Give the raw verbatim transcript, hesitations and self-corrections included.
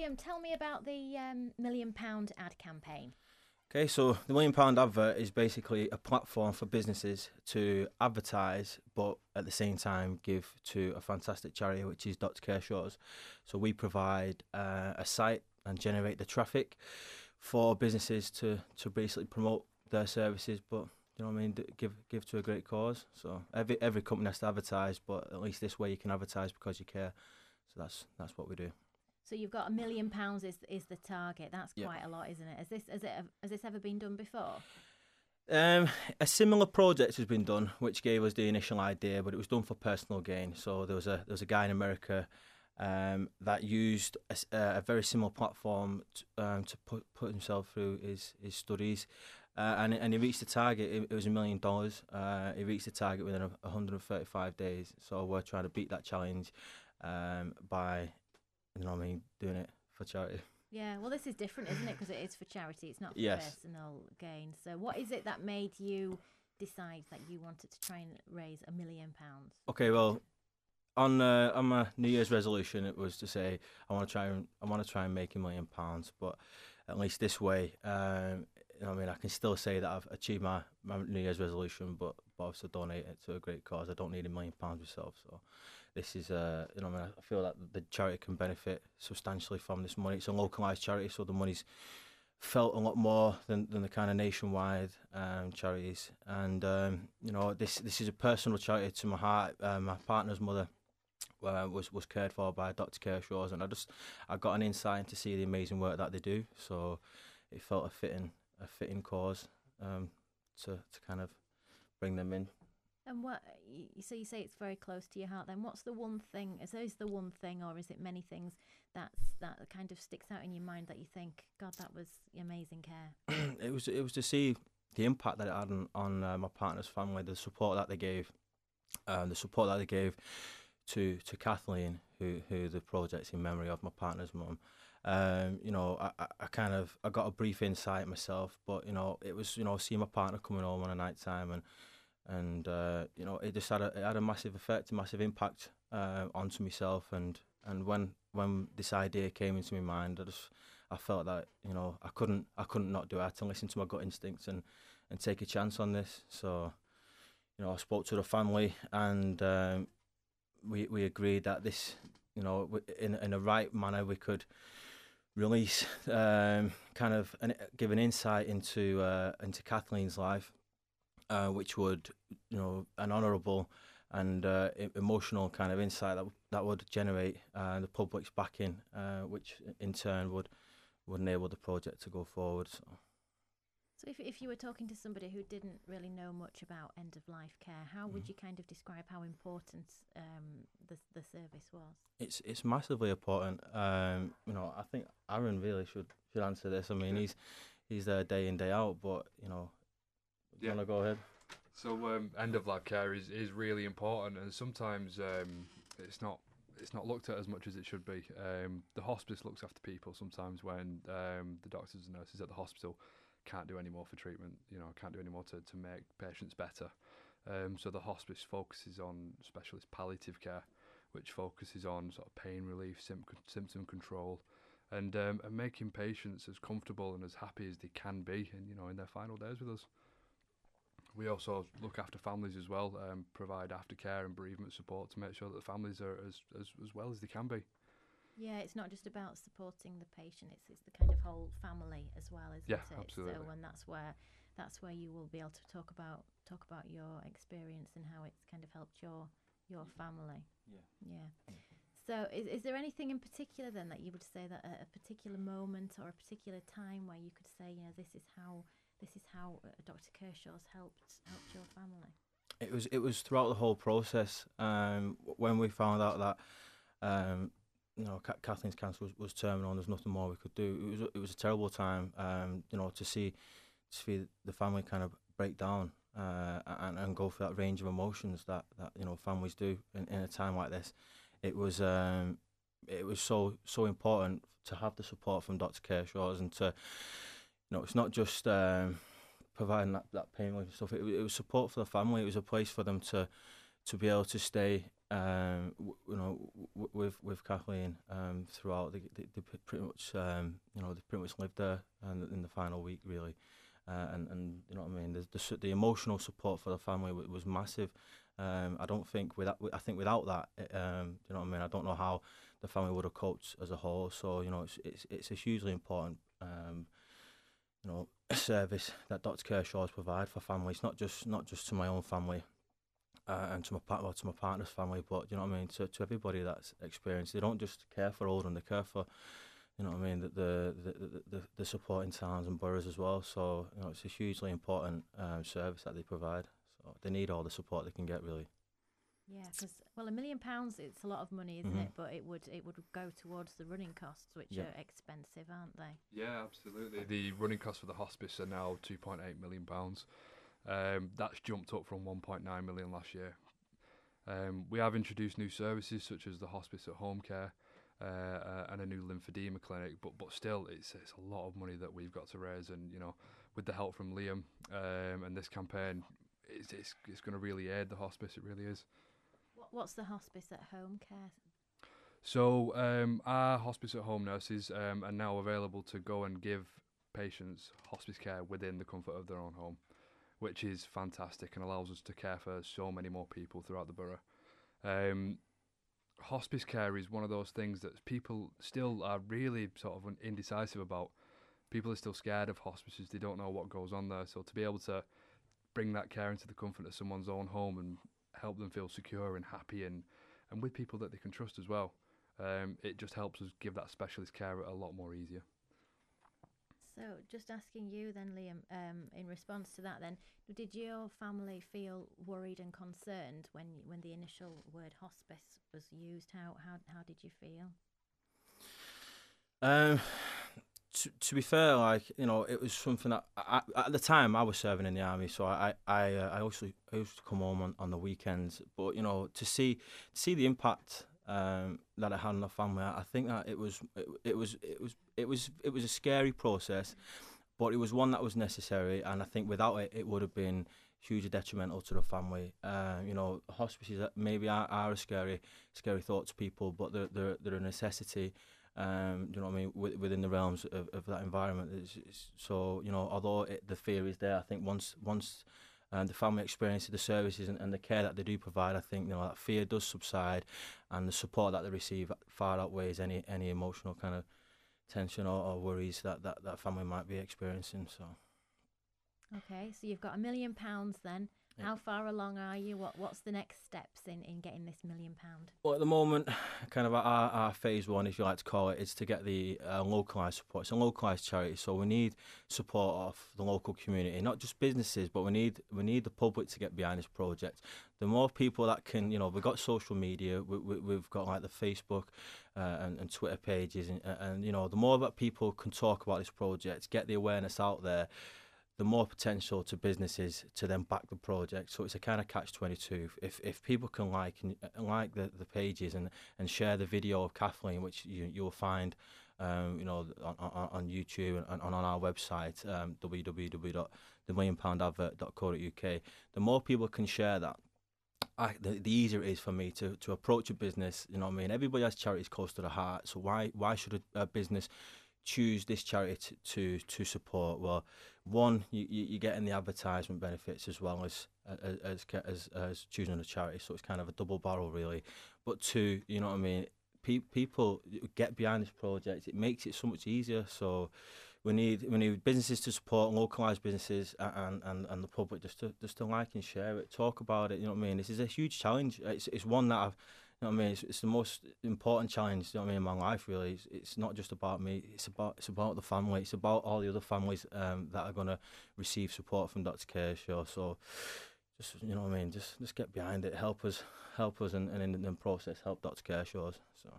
Graham, tell me about the um, million pound ad campaign. Okay, so the Million Pound Advert is basically a platform for businesses to advertise, but at the same time give to a fantastic charity, which is Doctor Kershaw's. So we provide uh, a site and generate the traffic for businesses to, to basically promote their services, but you know what I mean, give give to a great cause. So every every company has to advertise, but at least this way you can advertise because you care. So that's that's what we do. So you've got a million pounds is is the target. That's Yeah. quite a lot, isn't it? Has this has it has this ever been done before? Um, a similar project has been done, which gave us the initial idea, but it was done for personal gain. So there was a there was a guy in America um, that used a, s- uh, a very similar platform t- um, to put put himself through his his studies, uh, and and he reached the target. It, it was a million dollars. Uh, he reached the target within a, one hundred thirty-five days. So we're trying to beat that challenge um, by, you know what I mean, doing it for charity. Yeah, well, this is different, isn't it? Because it is for charity. It's not for Yes. personal gain. So, what is it that made you decide that you wanted to try and raise a million pounds? Okay, well, on uh, on my New Year's resolution, it was to say I want to try and I want to try and make a million pounds, but at least this way, um, you know what I mean, I can still say that I've achieved my, my New Year's resolution, but but also donate it to a great cause. I don't need a million pounds myself, so this is uh, you know what I mean, I feel that the charity can benefit substantially from this money. It's a localised charity, so the money's felt a lot more than, than the kind of nationwide um, charities. And um, you know, this this is a personal charity to my heart. Uh, my partner's mother uh, was was cared for by Doctor Kershaw's, and I just I got an insight to see the amazing work that they do. So it felt a fitting a fitting cause um, to to kind of bring them in. And what? y- So you say it's very close to your heart. Then, what's the one thing? Is those the one thing, or is it many things that's that kind of sticks out in your mind that you think, God, that was amazing care? it was it was to see the impact that it had on, on uh, my partner's family, the support that they gave, um, the support that they gave to to Kathleen, who who the project's in memory of, my partner's mum. Um, you know, I, I I kind of I got a brief insight myself, but you know, it was you know seeing my partner coming home on a night time and and uh, you know it just had a it had a massive effect, a massive impact uh, onto myself, and and when when this idea came into my mind, I just I felt that you know I couldn't I couldn't not do it. I had to listen to my gut instincts and and take a chance on this. So you know I spoke to the family, and um, we we agreed that this you know w- in in a right manner we could release um, kind of an, give an insight into uh, into Kathleen's life, uh, which would, you know, an honourable and uh, e- emotional kind of insight that w- that would generate uh, the public's backing, uh, which in turn would would enable the project to go forward. So. So, if if you were talking to somebody who didn't really know much about end of life care, how would Mhm. you kind of describe how important um, the the service was? It's it's massively important. Um, you know, I think Aaron really should should answer this. I mean, Yeah. he's he's there day in day out, but you know, do you Yeah. want to go ahead? So um, end of life care is, is really important, and sometimes um, it's not it's not looked at as much as it should be. Um, the hospice looks after people sometimes when um, the doctors and nurses at the hospital can't do any more for treatment. You know, can't do any more to, to make patients better. Um, so the hospice focuses on specialist palliative care, which focuses on sort of pain relief, symptom symptom control, and um, and making patients as comfortable and as happy as they can be, and you know, in their final days with us. We also look after families as well, um, provide aftercare and bereavement support to make sure that the families are as, as, as well as they can be. Yeah, it's not just about supporting the patient; it's it's the kind of whole family as well, isn't Yeah, it? absolutely. So, and that's where that's where you will be able to talk about talk about your experience and how it's kind of helped your your family. Yeah. Yeah. So, is is there anything in particular then that you would say that a, a particular moment or a particular time where you could say, you know, this is how this is how uh, Doctor Kershaw's helped helped your family? It was it was throughout the whole process. Um, w- when we found out that um, you know Ka- Kathleen's cancer was, was terminal and there's nothing more we could do. It was a- it was a terrible time. Um, you know to see to see the family kind of break down uh, and and go through that range of emotions that, that you know families do in, in a time like this. It was um, it was so so important to have the support from Doctor Kershaw's, and to you know it's not just um, providing that, that pain relief and stuff. It, wa- it was support for the family. It was a place for them to to be able to stay, um, w- you know, w- with with Kathleen um, throughout. They, they, they pretty much, um, you know, they pretty much lived there and in the final week really, uh, and and you know what I mean. The the, su- the emotional support for the family w- was massive. Um, I don't think without, I think without that, it, um, you know what I mean. I don't know how the family would have coped as a whole. So you know, it's it's it's a hugely important, um, you know, service that Doctor Kershaw's provide for families, not just not just to my own family, uh, and to my part, well, to my partner's family, but you know what I mean, to to everybody that's experienced. They don't just care for Oldham, they care for, you know what I mean, the the the the, the, the supporting towns and boroughs as well. So you know, it's a hugely important um, service that they provide. So they need all the support they can get, really. Yeah, because well, a million pounds, it's a lot of money, isn't Mhm. it? But it would it would go towards the running costs, which Yeah. are expensive, aren't they? Yeah, absolutely. The running costs for the hospice are now two point eight million pounds. Um, that's jumped up from one point nine million last year. Um, we have introduced new services such as the hospice at home care uh, uh, and a new lymphedema clinic, but but still, it's it's a lot of money that we've got to raise. And you know, with the help from Liam um, and this campaign, it's it's, it's going to really aid the hospice. It really is. What, what's the hospice at home care? So um, our hospice at home nurses um, are now available to go and give patients hospice care within the comfort of their own home, which is fantastic and allows us to care for so many more people throughout the borough. Um, hospice care is one of those things that people still are really sort of indecisive about. People are still scared of hospices. They don't know what goes on there. So to be able to bring that care into the comfort of someone's own home and help them feel secure and happy and, and with people that they can trust as well, um, it just helps us give that specialist care a lot more easier. So, just asking you then, Liam, um, in response to that, then, did your family feel worried and concerned when when the initial word hospice was used? How how how did you feel? Um, to, to be fair, like you know, it was something that I, at the time I was serving in the army, so I I uh, I also I used to come home on, on the weekends. But you know, to see to see the impact um, that it had on the family, I think that it was it, it was it was it was it was a scary process, but it was one that was necessary, and I think without it, it would have been hugely detrimental to the family. Uh, you know, hospices maybe are, are a scary scary thought to people, but they're they're, they're a necessity. Um, you know what I mean, w- within the realms of, of that environment. It's, it's, so, you know, although it, the fear is there, I think once once um, the family experiences the services and, and the care that they do provide, I think, you know, that fear does subside and the support that they receive far outweighs any any emotional kind of tension or, or worries that, that that family might be experiencing. So, Okay, so you've got a million pounds then. Yeah. How far along are you? What What's the next steps in, in getting this million pound? well, at the moment, kind of our, our phase one, if you like to call it, is to get the uh, localised support. It's a localised charity, so we need support of the local community, not just businesses, but we need we need the public to get behind this project. The more people that can, you know, we've got social media, we, we, we've got like the Facebook uh, and, and Twitter pages, and, and you know, the more that people can talk about this project, get the awareness out there, the more potential to businesses to then back the project. So it's a kind of catch twenty-two. If if people can like and like the, the pages and, and share the video of Kathleen, which you you'll find, um, you know, on, on, on YouTube and on, on our website, um, w w w dot the million pound advert dot co dot u k. The more people can share that, I, the, the easier it is for me to, to approach a business. You know what I mean? Everybody has charities close to the heart. So why why should a, a business choose this charity to, to, to support? Well, one, you, you, you're getting the advertisement benefits as well as as, as as as choosing a charity, so it's kind of a double barrel really. But two, you know what I mean, Pe- people get behind this project, it makes it so much easier. So we need we need businesses to support, localised businesses, and, and, and the public just to just to like and share it, talk about it. You know what I mean? This is a huge challenge. It's it's one that I've, you know what I mean? It's, it's the most important challenge, you know what I mean, in my life, really. It's, it's not just about me. It's about it's about the family. It's about all the other families um, that are going to receive support from Doctor Kershaw. So, just, you know what I mean? Just just get behind it. Help us, help us, and, and in the process, help Doctor Kershaw's. So.